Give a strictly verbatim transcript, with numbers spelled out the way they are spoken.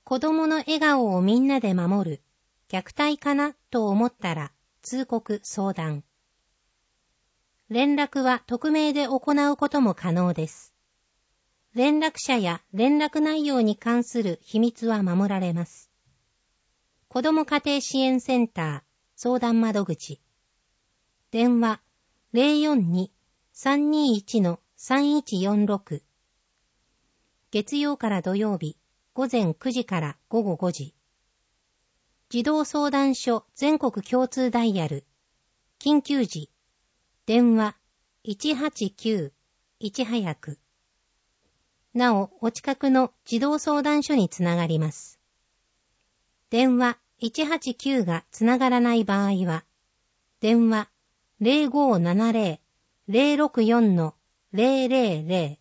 子供の笑顔をみんなで守る、虐待かなと思ったら通告相談。連絡は匿名で行うことも可能です。連絡者や連絡内容に関する秘密は守られます。子ども家庭支援センター相談窓口。電話 ゼロよんに さんにいち さんいちよんろく。月曜から土曜日午前くじから午後ごじ。児童相談所全国共通ダイヤル。緊急時。電話いちはちきゅういち早く。なお、お近くの児童相談所につながります。電話いちはちきゅうがつながらない場合は、電話 ゼロごーななゼロ ゼロろくよん ゼロゼロゼロ